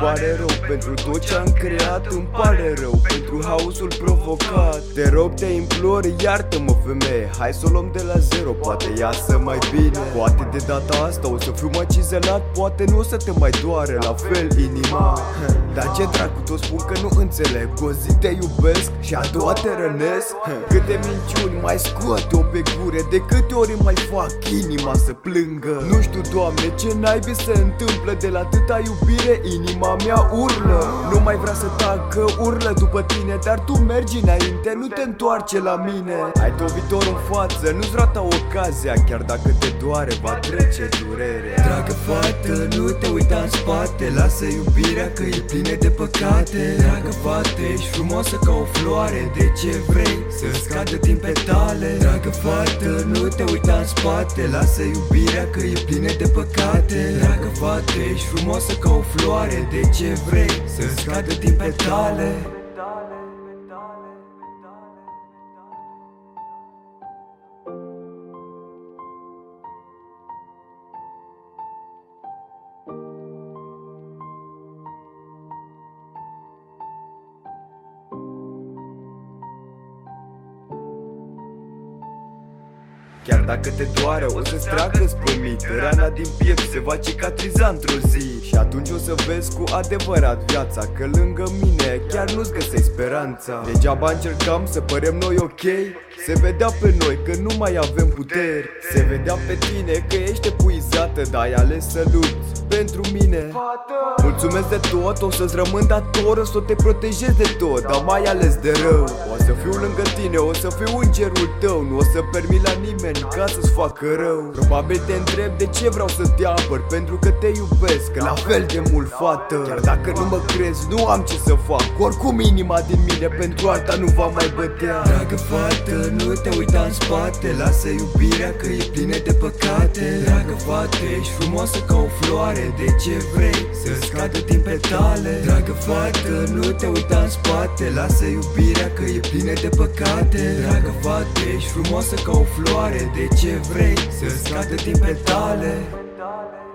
pare rău pentru tot ce-am creat, îmi pare rău pentru haosul provocat. Te rog, te implor, iartă-mă femeie, hai să o luăm de la zero, poate iasă mai bine. Poate de data asta o să fiu mai cizelat, poate nu o să te mai doare la fel inima. Dar ce dracu, toți spun că nu înțeleg, o zi te iubesc și a doua te rănesc. Câte minciuni mai scot-o pe gure, de câte ori mai fac inima să plângă. Nu știu, Doamne, ce naibii se întâmplă, de la atâta iubire inima mea urlă. Nu mai vrea să tacă, urlă după tine, dar tu mergi înainte, nu te întoarce la mine. Ai tot viitor în față, nu-ți rata ocazia, chiar dacă te doare, va trece durerea. Dragă fată, nu te uita în spate, lasă iubirea că e plină de păcate. Dragă fată, ești frumoasă ca o floare, de ce vrei să scadă din petale? Dragă fată, nu te uita în spate, lasă iubirea că e plină de păcate. Dragă fată, ești frumoasă ca o floare, de ce vrei să scadă din petale? Chiar dacă te doare, o să-ți tragă spămit, rana din piept se va cicatriza într-o zi. Și atunci o să vezi cu adevărat viața, că lângă mine chiar nu-ți găsești speranța. Degeaba încercam să părem noi ok, se vedea pe noi că nu mai avem puteri. Se vedea pe tine că ești epuizată, dar ai ales să lupți pentru mine. Mulțumesc de tot, o să-ți rămân dator, o să te protejez de tot, dar mai ales de rău. O să fiu lângă tine, o să fiu îngerul tău, nu o să permit la nimeni ca să-ți facă rău. Probabil te întreb de ce vreau să te apăr, pentru că te iubesc, că la fel de mult, fată. Chiar dacă nu mă crezi, nu am ce să fac, oricum inima din mine pentru alta nu va mai bătea. Dragă fată, nu te uita în spate, lasă iubirea că e plină de păcate. Dragă fată, ești frumoasă ca o floare, de ce vrei să scadă din petale? Dragă fată, nu te uita în spate, lasă iubirea că e plină de păcate. Dragă fată, ești frumoasă ca o floare, de ce vrei să scadă din petale?